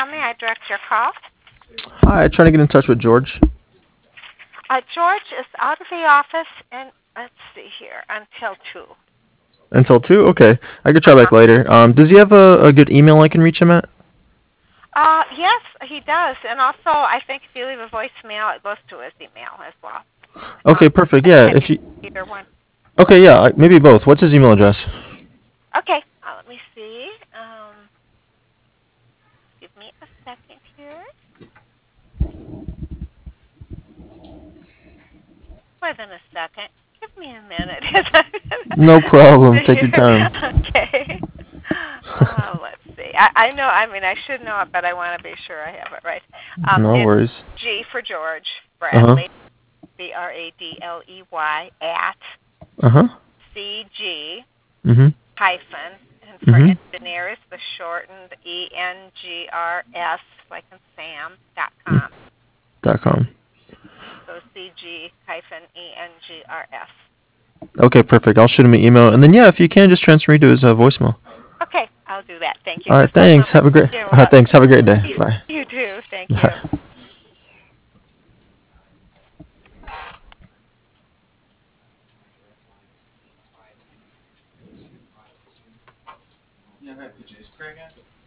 How may I direct your call? Hi, trying to get in touch with George. George is out of the office, and let's see here, until 2. Until 2? Okay. I could try Uh-huh. back later. Does he have a good email I can reach him at? Yes, he does. And also, I think if you leave a voicemail, it goes to his email as well. Okay, perfect. But Yeah, can if you you... either one? Okay, yeah, maybe both. What's his email address? Okay, let me see. Give me a second here. More than a second. Give me a minute. No Let's problem. see Take your here. time. Okay. Let's see. I know. I mean, I should know it, but I want to be sure I have it right. No It's worries. G for George Uh-huh. Bradley, Bradley at Uh-huh. CG Mm-hmm. hyphen, and for Mm-hmm. engineers, the shortened ENGRS, like in Sam, .com. .com. So CG hyphen ENGRS. Okay, perfect. I'll shoot him an email. And then, yeah, if you can, just transfer me to his voicemail. Okay, I'll do that. Thank you. All right, Just one thanks. moment. Have a great... You're All right, welcome. thanks. Have a great day. Bye. You too. Thank you. Bye. Yeah, I got PJs. Craig,